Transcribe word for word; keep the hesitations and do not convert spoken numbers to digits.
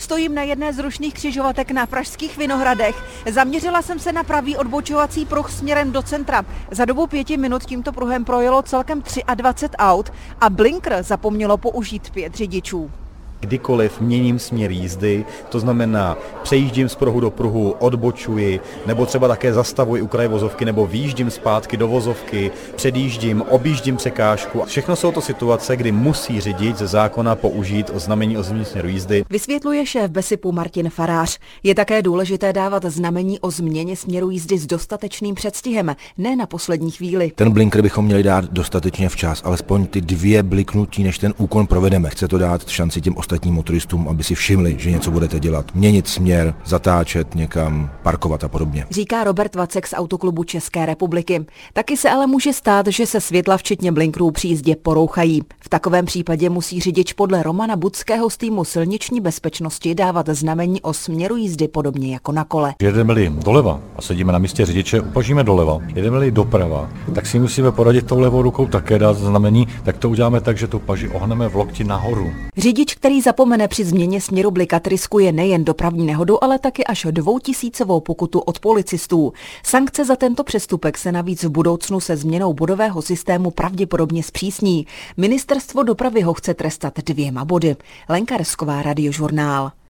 Stojím na jedné z rušných křižovatek na pražských Vinohradech. Zaměřila jsem se na pravý odbočovací pruh směrem do centra. Za dobu pěti minut tímto pruhem projelo celkem dvacet tři aut a blinkr zapomnělo použít pět řidičů. Kdykoliv měním směr jízdy, to znamená přejíždím z pruhu do pruhu, odbočuji, nebo třeba také zastavuji u kraje vozovky, nebo výjíždím zpátky do vozovky, předjíždím, objíždím překážku. Všechno jsou to situace, kdy musí řidič ze zákona použít znamení o změně směru jízdy. Vysvětluje šéf Besipu Martin Farář. Je také důležité dávat znamení o změně směru jízdy s dostatečným předstihem, ne na poslední chvíli. Ten blinker bychom měli dát dostatečně včas, alespoň ty dvě bliknutí, než ten úkon provedeme. Chce to dát šanci těm ostatním motoristům, aby si všimli, že něco budete dělat. Měnit směr, zatáčet někam, parkovat a podobně. Říká Robert Vacek z Autoklubu České republiky. Taky se ale může stát, že se světla včetně blinkrů při jízdě porouchají. V takovém případě musí řidič podle Romana Budského z týmu silniční bezpečnosti dávat znamení o směru jízdy podobně jako na kole. Jedeme-li doleva a sedíme na místě řidiče, upažíme doleva. Jedeme-li doprava, tak si musíme poradit tou levou rukou také dát znamení, tak to uděláme tak, že tu paži ohneme v lokti nahoru. Řidič, který zapomene při změně směru blikat, riskuje nejen dopravní nehodu, ale taky až dvoutisícovou pokutu od policistů. Sankce za tento přestupek se navíc v budoucnu se změnou bodového systému pravděpodobně zpřísní. Ministerstvo dopravy ho chce trestat dvěma body. Lenka Resková, Radiožurnál.